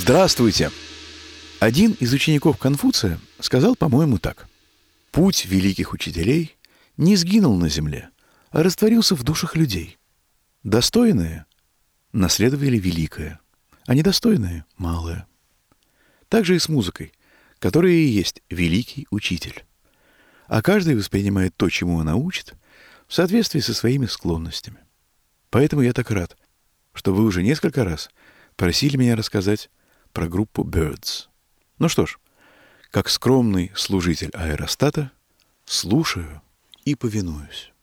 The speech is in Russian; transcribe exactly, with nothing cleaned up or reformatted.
Здравствуйте! Один из учеников Конфуция сказал, по-моему, так. Путь великих учителей не сгинул на земле, а растворился в душах людей. Достойные наследовали великое, а недостойные — малое. Так же и с музыкой, которая и есть великий учитель. А каждый воспринимает то, чему она учит, в соответствии со своими склонностями. Поэтому я так рад, что вы уже несколько раз просили меня рассказать про группу Byrds. Ну что ж, как скромный служитель аэростата, слушаю и повинуюсь.